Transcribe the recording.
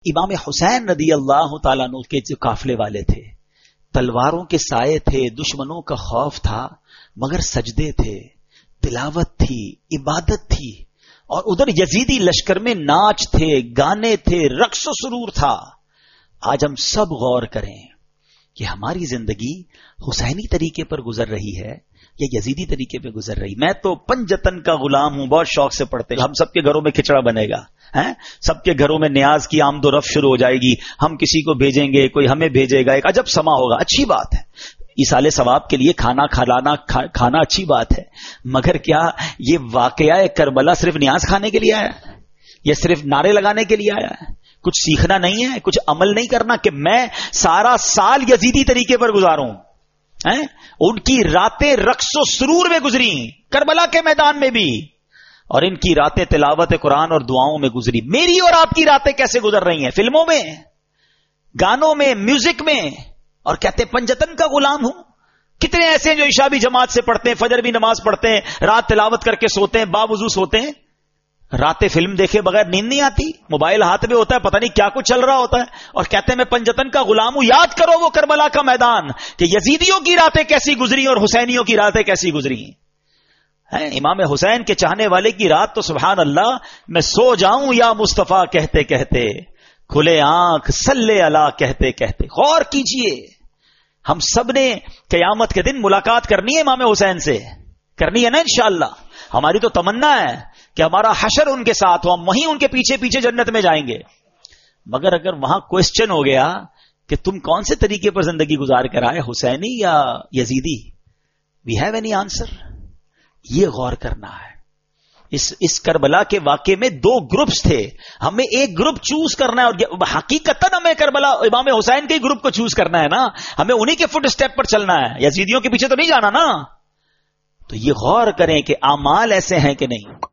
امام حسین رضی اللہ تعالیٰ عنہ کے جو قافلے والے تھے، تلواروں کے سائے تھے، دشمنوں کا خوف تھا، مگر سجدے تھے، تلاوت تھی، عبادت تھی، اور ادھر یزیدی لشکر میں ناچ تھے، گانے تھے، رقص و سرور تھا۔ آج ہم سب غور کریں کہ ہماری زندگی حسینی طریقے پر گزر رہی ہے یا یزیدی طریقے پہ گزر رہی۔ میں تو پنجتن کا غلام ہوں، بہت شوق سے پڑھتے، ہم سب کے گھروں میں کھچڑا بنے گا، سب کے گھروں میں نیاز کی آمد و رفت شروع ہو جائے گی، ہم کسی کو بھیجیں گے، کوئی ہمیں بھیجے گا، ایک عجب سما ہوگا۔ اچھی بات ہے، ایصال ثواب کے لیے کھانا اچھی بات ہے، مگر کیا یہ واقعہ کربلا صرف نیاز کھانے کے لیے آیا ہے یا صرف نعرے لگانے کے لیے آیا ہے؟ کچھ سیکھنا نہیں ہے، کچھ عمل نہیں کرنا کہ میں سارا سال یزیدی طریقے پر گزاروں؟ ان کی راتیں رقص و سرور میں گزری، کربلا کے میدان میں بھی، اور ان کی راتیں تلاوت قرآن اور دعاؤں میں گزری۔ میری اور آپ کی راتیں کیسے گزر رہی ہیں؟ فلموں میں، گانوں میں، میوزک میں، اور کہتے ہیں پنجتن کا غلام ہوں۔ کتنے ایسے ہیں جو عشاء بھی جماعت سے پڑھتے ہیں، فجر بھی نماز پڑھتے ہیں، رات تلاوت کر کے سوتے ہیں، باوضو سوتے ہیں، راتیں فلم دیکھے بغیر نیند نہیں آتی، موبائل ہاتھ میں ہوتا ہے، پتہ نہیں کیا کچھ چل رہا ہوتا ہے، اور کہتے ہیں میں پنجتن کا غلام ہوں۔ یاد کرو وہ کربلا کا میدان کہ یزیدیوں کی راتیں کیسی گزری اور حسینیوں کی راتیں کیسی گزری ہیں۔ امام حسین کے چاہنے والے کی رات تو سبحان اللہ، میں سو جاؤں یا مصطفیٰ کہتے کہتے، کھلے آنکھ صلی اللہ کہتے کہتے۔ غور کیجئے، ہم سب نے قیامت کے دن ملاقات کرنی ہے امام حسین سے، کرنی ہے نا انشاءاللہ۔ ہماری تو تمنا ہے کہ ہمارا حشر ان کے ساتھ ہو، ہم وہیں ان کے پیچھے پیچھے جنت میں جائیں گے۔ مگر اگر وہاں کوسچن ہو گیا کہ تم کون سے طریقے پر زندگی گزار کر آئے، حسینی یا یزیدی، وی ہیو اینی آنسر؟ یہ غور کرنا ہے۔ اس کربلا کے واقعے میں دو گروپس تھے، ہمیں ایک گروپ چوز کرنا ہے، اور حقیقتاً ہمیں کربلا امام حسین کے گروپ کو چوز کرنا ہے نا، ہمیں انہی کے فٹ اسٹیپ پر چلنا ہے، یزیدیوں کے پیچھے تو نہیں جانا نا۔ تو یہ غور کریں کہ اعمال ایسے ہیں کہ نہیں۔